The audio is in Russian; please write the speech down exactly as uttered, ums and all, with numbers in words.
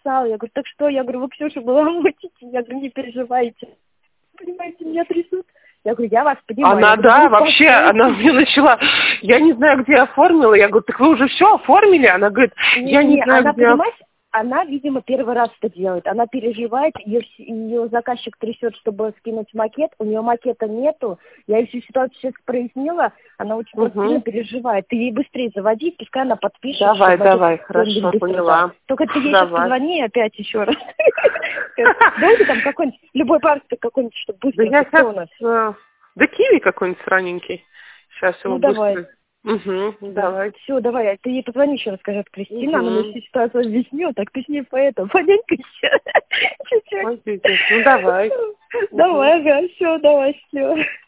написала. Я говорю, так что? Я говорю, вы Ксюшу баламутите? Я говорю, не переживайте. Понимаете, меня трясут. Я говорю, я вас понимаю. Она, говорю, да, вообще, она мне начала, я не знаю, где оформила. Я говорю, так вы уже все оформили? Она говорит, Не, я не не, знаю, она, где... понимаешь, она, видимо, первый раз это делает. Она переживает, ее, ее заказчик трясет, чтобы скинуть макет. У нее макета нету. Я ей всю ситуацию сейчас прояснила. Она очень Угу. сильно переживает. Ты ей быстрее заводи, пускай она подпишет. Давай, давай, хорошо, поняла. Только ты ей давай. сейчас позвони опять еще раз. Давайте там какой-нибудь, любой парк какой-нибудь, чтобы быстро. Да я сейчас... Да киви какой-нибудь сраненький. Сейчас его ну, давай. быстро... Угу, да. давай. Все, давай, ты ей позвони еще раз, скажи, Кристина, угу. она мне всю ситуацию объяснила, так ты с ней поэтому, понятно еще. Чуть-чуть. Ну, давай. Давай, ага, все, давай, все.